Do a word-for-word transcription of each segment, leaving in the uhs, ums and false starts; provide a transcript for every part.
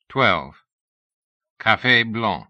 twelve. Café Blanc.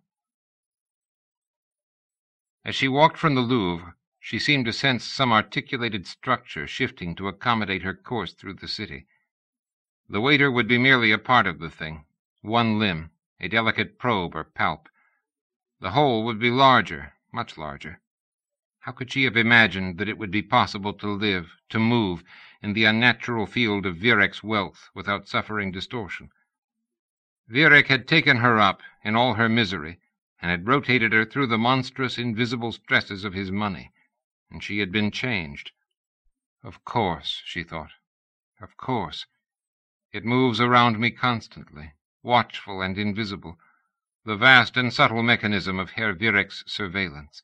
As she walked from the Louvre, she seemed to sense some articulated structure shifting to accommodate her course through the city. The waiter would be merely a part of the thing, one limb, a delicate probe or palp. The whole would be larger, much larger. How could she have imagined that it would be possible to live, to move, in the unnatural field of Virek's wealth without suffering distortion? Virek had taken her up in all her misery, and had rotated her through the monstrous invisible stresses of his money, and she had been changed. Of course, she thought. Of course. It moves around me constantly, watchful and invisible, the vast and subtle mechanism of Herr Virek's surveillance.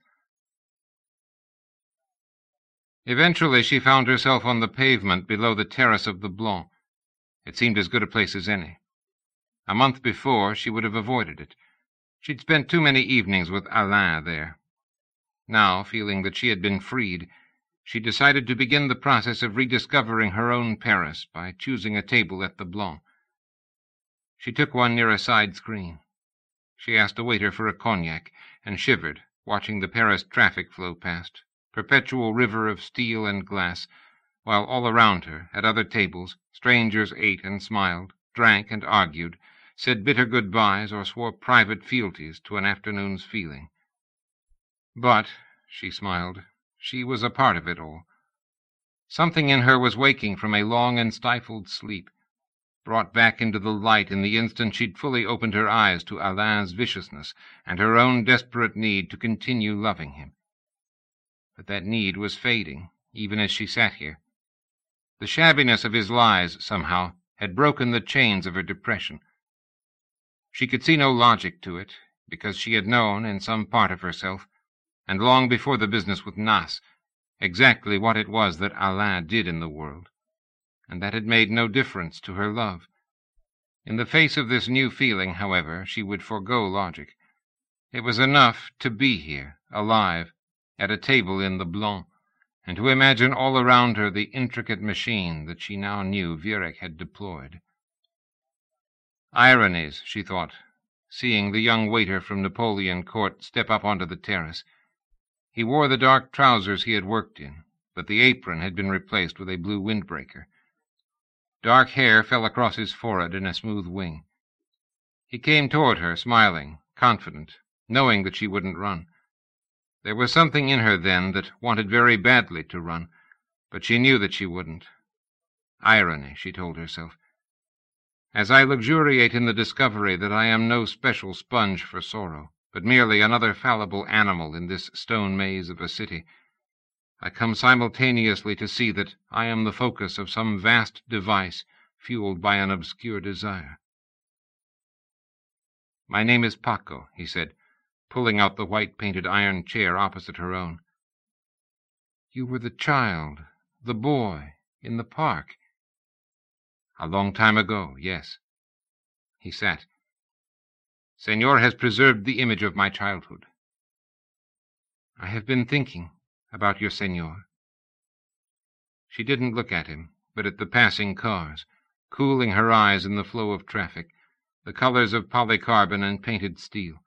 Eventually she found herself on the pavement below the terrace of the Blanc. It seemed as good a place as any. A month before, she would have avoided it. She'd spent too many evenings with Alain there. Now, feeling that she had been freed, she decided to begin the process of rediscovering her own Paris by choosing a table at the Blanc. She took one near a side screen. She asked a waiter for a cognac, and shivered, watching the Paris traffic flow past, perpetual river of steel and glass, while all around her, at other tables, strangers ate and smiled, drank and argued, said bitter goodbyes or swore private fealties to an afternoon's feeling. But, she smiled, she was a part of it all. Something in her was waking from a long and stifled sleep, brought back into the light in the instant she'd fully opened her eyes to Alain's viciousness and her own desperate need to continue loving him. But that need was fading, even as she sat here. The shabbiness of his lies, somehow, had broken the chains of her depression. She could see no logic to it, because she had known, in some part of herself, and long before the business with Nas, exactly what it was that Alain did in the world, and that had made no difference to her love. In the face of this new feeling, however, she would forego logic. It was enough to be here, alive, at a table in the Blanc, and to imagine all around her the intricate machine that she now knew Virek had deployed. Ironies, she thought, seeing the young waiter from Napoleon Court step up onto the terrace. He wore the dark trousers he had worked in, but the apron had been replaced with a blue windbreaker. Dark hair fell across his forehead in a smooth wing. He came toward her, smiling, confident, knowing that she wouldn't run. There was something in her then that wanted very badly to run, but she knew that she wouldn't. Irony, she told herself. As I luxuriate in the discovery that I am no special sponge for sorrow, but merely another fallible animal in this stone maze of a city, I come simultaneously to see that I am the focus of some vast device fueled by an obscure desire. My name is Paco, he said, pulling out the white-painted iron chair opposite her own. You were the child, the boy, in the park. A long time ago, yes. He sat. Senor has preserved the image of my childhood. I have been thinking about your senor. She didn't look at him, but at the passing cars, cooling her eyes in the flow of traffic, the colors of polycarbon and painted steel.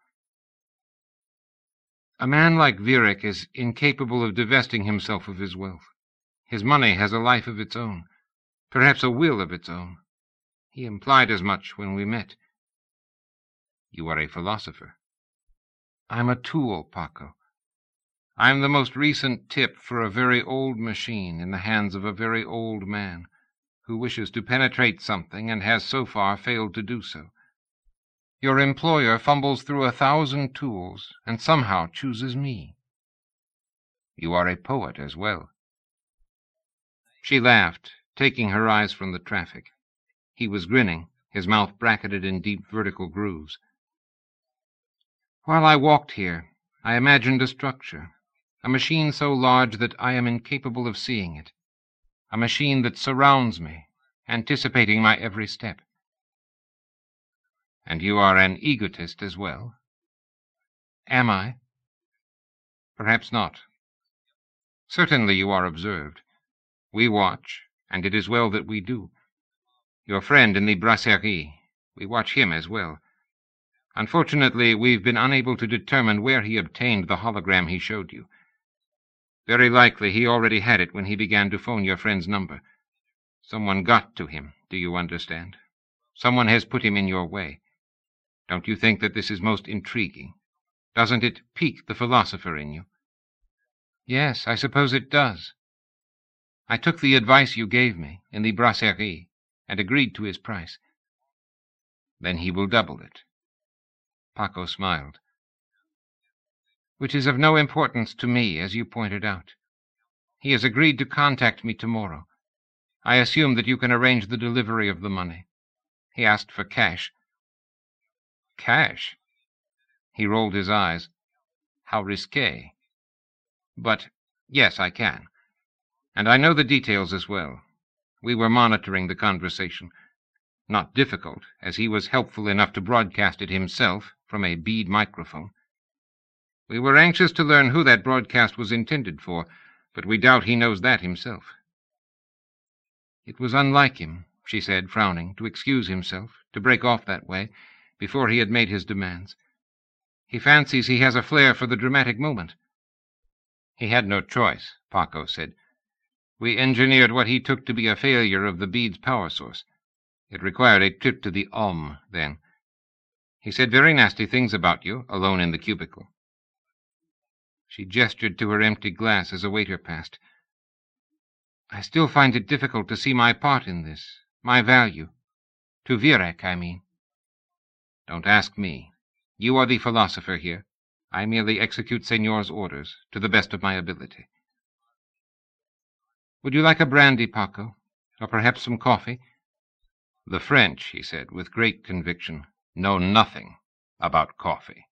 A man like Virek is incapable of divesting himself of his wealth. His money has a life of its own, perhaps a will of its own. He implied as much when we met. You are a philosopher. I'm a tool, Paco. I'm the most recent tip for a very old machine in the hands of a very old man, who wishes to penetrate something and has so far failed to do so. Your employer fumbles through a thousand tools and somehow chooses me. You are a poet as well. She laughed, taking her eyes from the traffic. He was grinning, his mouth bracketed in deep vertical grooves. While I walked here, I imagined a structure, a machine so large that I am incapable of seeing it, a machine that surrounds me, anticipating my every step. And you are an egotist as well? Am I? Perhaps not. Certainly you are observed. We watch, and it is well that we do. Your friend in the brasserie, We watch him as well. Unfortunately, we've been unable to determine where he obtained the hologram he showed you. Very likely he already had it when he began to phone your friend's number. Someone got to him, do you understand? Someone has put him in your way. Don't you think that this is most intriguing? Doesn't it pique the philosopher in you? Yes, I suppose it does. I took the advice you gave me in the brasserie and agreed to his price. Then he will double it. Paco smiled. Which is of no importance to me, as you pointed out. He has agreed to contact me tomorrow. I assume that you can arrange the delivery of the money. He asked for cash. Cash? He rolled his eyes. How risqué. But, yes, I can. And I know the details as well. We were monitoring the conversation. Not difficult, as he was helpful enough to broadcast it himself from a bead microphone. We were anxious to learn who that broadcast was intended for, but we doubt he knows that himself. It was unlike him, she said, frowning, to excuse himself, to break off that way, before he had made his demands. He fancies he has a flair for the dramatic moment. He had no choice, Paco said. We engineered what he took to be a failure of the bead's power source. It required a trip to the Om, then. He said very nasty things about you, alone in the cubicle. She gestured to her empty glass as a waiter passed. I still find it difficult to see my part in this, my value. To Virek, I mean. Don't ask me. You are the philosopher here. I merely execute Señor's orders, to the best of my ability. Would you like a brandy, Paco? Or perhaps some coffee? The French, he said, with great conviction, know nothing about coffee.